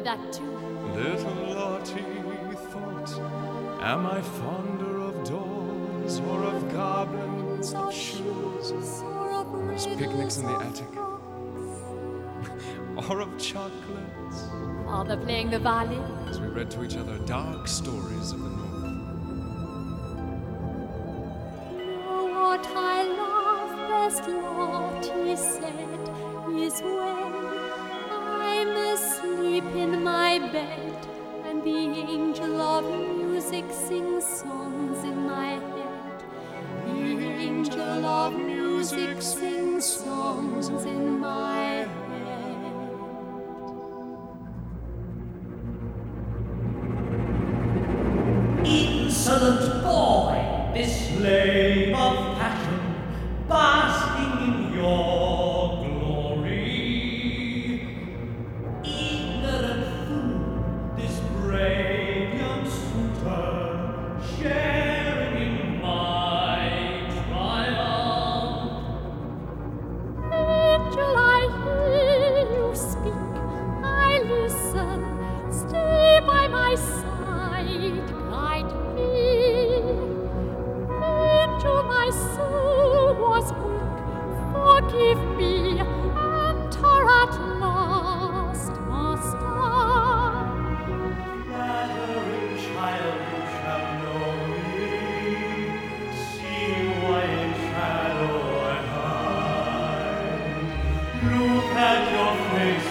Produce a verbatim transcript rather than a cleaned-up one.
remember that too. Little Lottie thought, am I fonder of dolls or of goblins of shoes? Those picnics in the attic, or of chocolates? Father playing the violin. As we read to each other dark stories of the North. Know what I love best, Lottie said, is when I'm asleep in my bed and the angel of music sings songs in my head. The angel of music sings songs in my head. Insolent boy, this slave of passion, basking in your glory. Ignorant fool, this brave young suitor, sharing in my triumph. Angel, I hear you speak, I listen, stay by my side, guide me. Angel, my soul was weak, forgive me, enter at last, must I? Flattering child, you shall know me. See why in shadow I hide. Look at your face.